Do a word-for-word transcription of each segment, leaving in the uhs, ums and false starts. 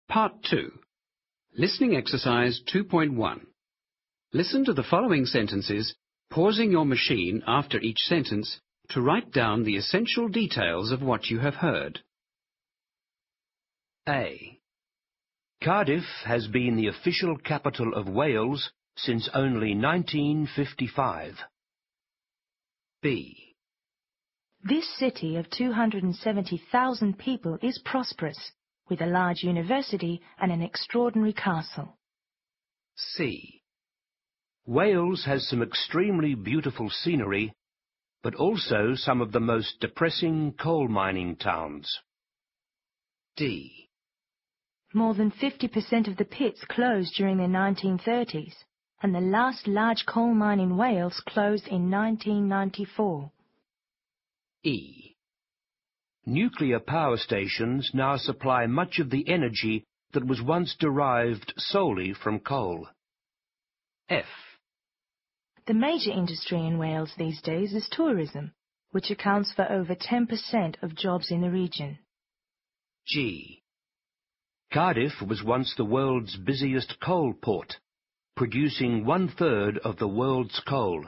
Part two. Listening exercise two point one. Listen to the following sentences, pausing your machine after each sentence to write down the essential details of what you have heard. A. Cardiff has been the official capital of Wales since only nineteen fifty-five. B. This city of two hundred seventy thousand people is prosperous, with a large university and an extraordinary castle. C. Wales has some extremely beautiful scenery, but also some of the most depressing coal mining towns. D. More than fifty percent of the pits closed during the nineteen thirties, and the last large coal mine in Wales closed in nineteen ninety-four. E. Nuclear power stations now supply much of the energy that was once derived solely from coal. F. The major industry in Wales these days is tourism, which accounts for over ten percent of jobs in the region. G. Cardiff was once the world's busiest coal port, producing one-third of the world's coal.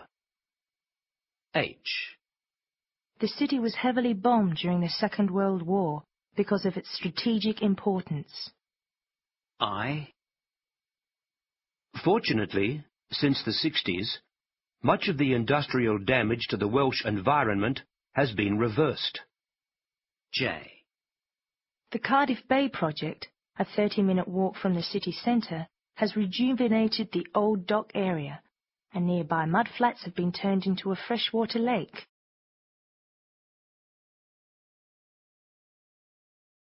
H. The city was heavily bombed during the Second World War because of its strategic importance. I. Fortunately, since the sixties, much of the industrial damage to the Welsh environment has been reversed. J. The Cardiff Bay project, a thirty-minute walk from the city centre, has rejuvenated the old dock area, and nearby mudflats have been turned into a freshwater lake.